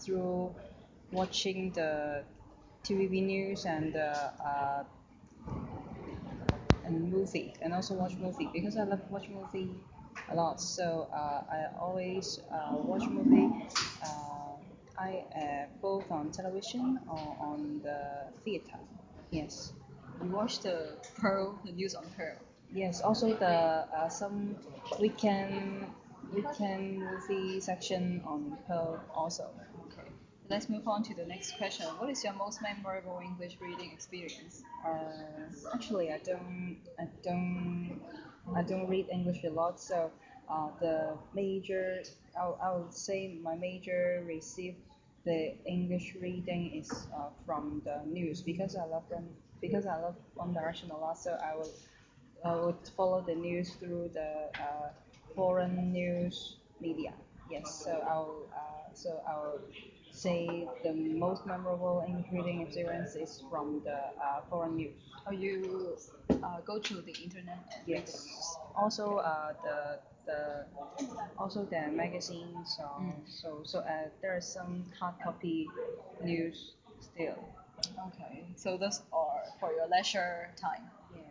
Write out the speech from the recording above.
through watching the TVB news and movie, and also watch movie because I love watch movie a lot. So I always watch movie. I both on television or on the theater. Yes. You watch the Pearl, the news on Pearl. Yes. Also the some weekend weekend movie section on Pearl also. Okay. Let's move on to the next question. What is your most memorable English reading experience? Actually, I don't read English a lot. So, the major, I would say my major receive the English reading is from the news because I love One Direction a lot. So I would follow the news through the foreign news media. Yes, so I'll say the most memorable English reading experience is from the foreign news. Or you go to the internet and read the Yes. news? Also, the also the magazines. So there are some hard copy news still. Okay. So those are for your leisure time.